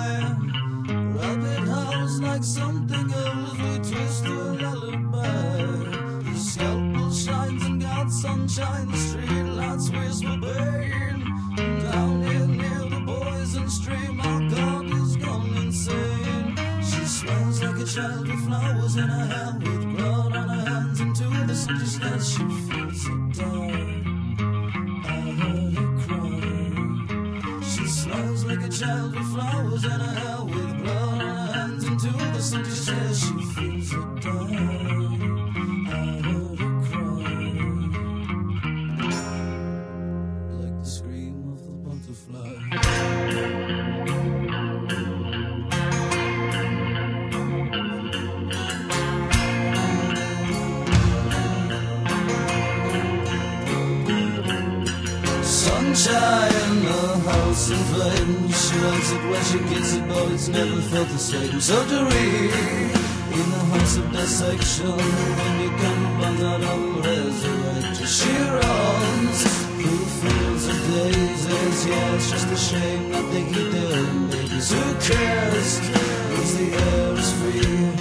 Rabbit house like something else, we twist to a lullaby. The scalpel shines and got sunshine, the street lights whisper pain. Down here near the poison stream, our God is gone insane. She smells like a child with flowers in her hair, with blood on her hands into the sun. She says she feels it die. I heard her cry. She smells like a child with flowers in her hair, with blood on her hands into the sun. She says she feels it die. I heard her cry. Like the scream of the butterfly. Sunshine, a house in flames. She likes it when she gets it, but it's never felt the same. Surgery in the house of dissection. When you come upon that old resurrection, she runs through fields of daisies. Yeah, it's just a shame that they keep their own babies. Who cares? 'Cause the air is free.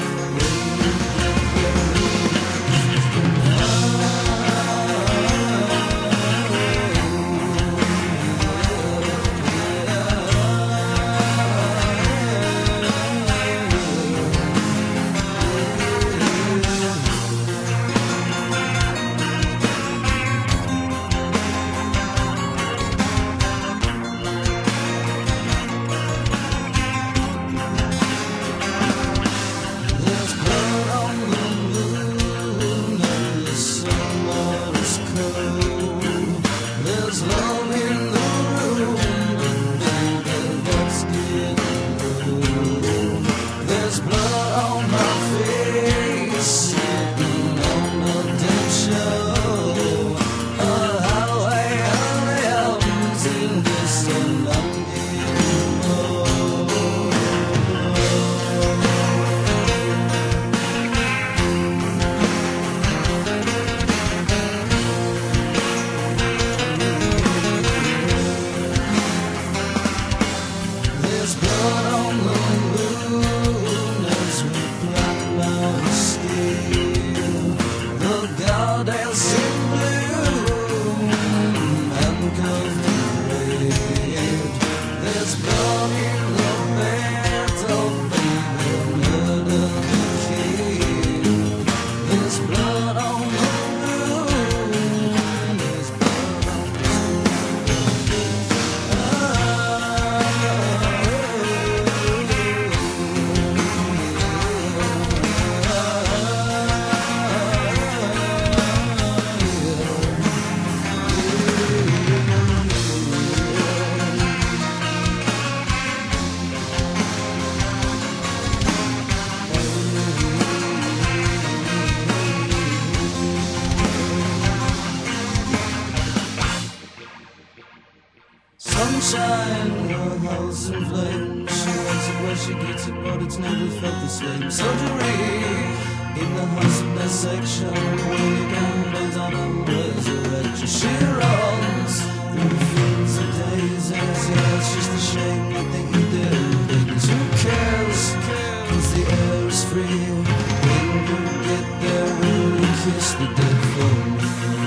Sunshine, her house in flames. She likes it where she gets it, but it's never felt the same. Surgery in the house of dissection. When you can burns out on resurrection. She runs through the fields of daisies. Yeah, it's just a shame that they eat their babies. Who cares? 'Cause the air is free. When you get there, will you kiss the dead for me?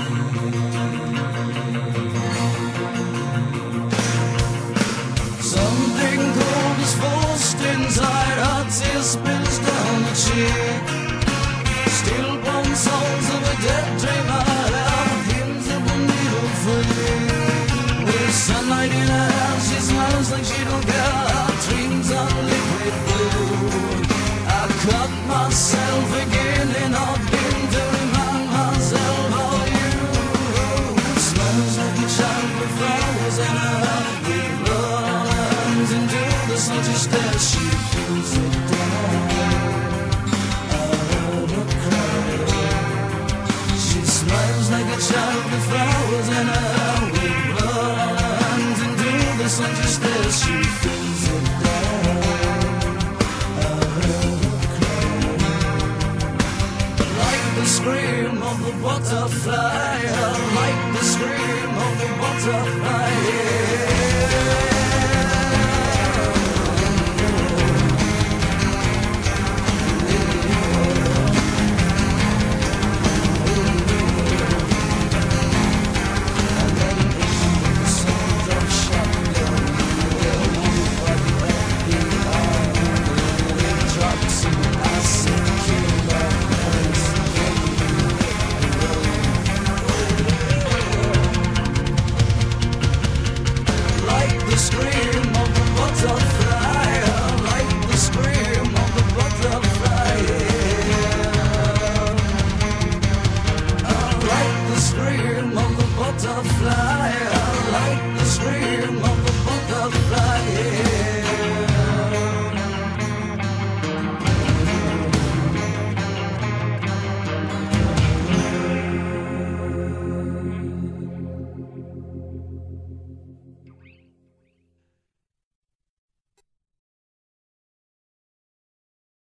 Something cold is forced inside, her tear spills down the cheek. Stillborn souls of a dead dreamer, our hymns of a needle free. With sunlight in her hair, she smiles like she don't care. Her dreams are liquid blue. I cut myself again and I've been to remind myself of you. Smells like a child with flowers in her hair. Into the sun she stares, she feels it down. I heard her cry. She smiles like a child with flowers in her hair, with blood on her hands. Into the sun she stares, she feels it down. I heard her cry. Like the scream of the butterfly, like the scream of the butterfly.